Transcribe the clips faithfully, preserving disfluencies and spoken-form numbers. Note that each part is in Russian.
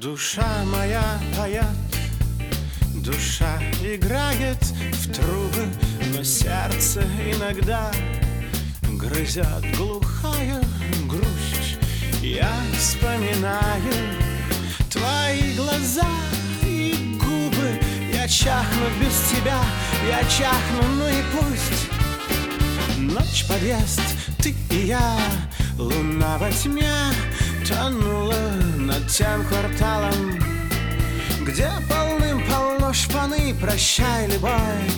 Душа моя поет, душа играет в трубы, но сердце иногда грызет глухая грусть. Я вспоминаю твои глаза и губы. Я чахну без тебя, я чахну, ну и пусть. Ночь, подъезд, ты и я, луна во тьме тонула над тем кварталом, где полным-полно шпаны. Прощай, любовь.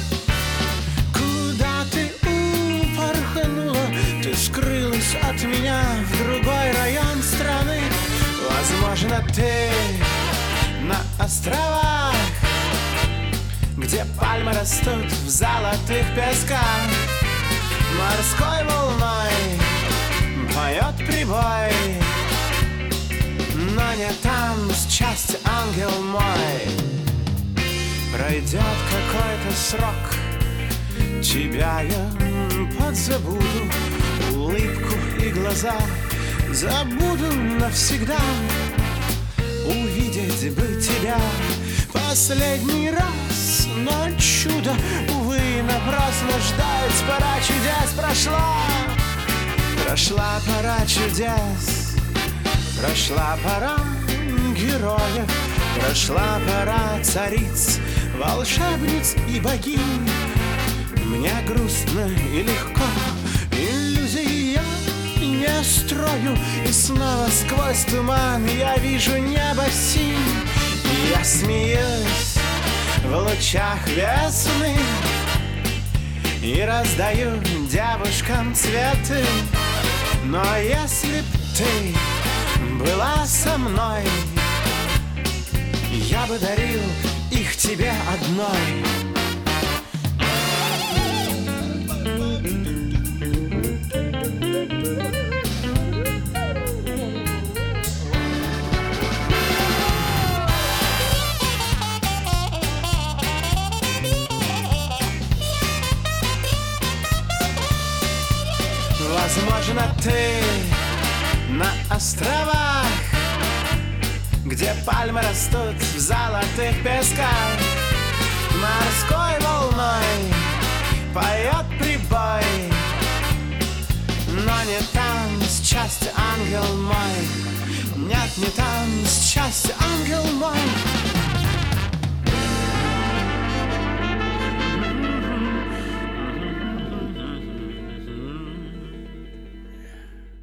Куда ты упорхнула? Ты скрылась от меня в другой район страны. Возможно, ты на островах, где пальмы растут в золотых песках. Морской волной поет прибой, но не там счастье, ангел мой. Пройдет какой-то срок, тебя я подзабуду, улыбку и глаза забуду навсегда. Увидеть бы тебя последний раз, но чудо, увы, напрасно ждать. Пора чудес прошла, прошла пора чудес. Прошла пора героев, прошла пора цариц, волшебниц и богинь. Мне грустно и легко, иллюзий я не строю. И снова сквозь туман я вижу небо синь. И я смеюсь в лучах весны и раздаю девушкам цветы. Но если б ты была со мной, я бы дарил их тебе одной. Возможно, ты на островах, где пальмы растут в золотых песках. Морской волной поет прибой, но не там счастье, ангел мой. Нет, не там счастье, ангел мой.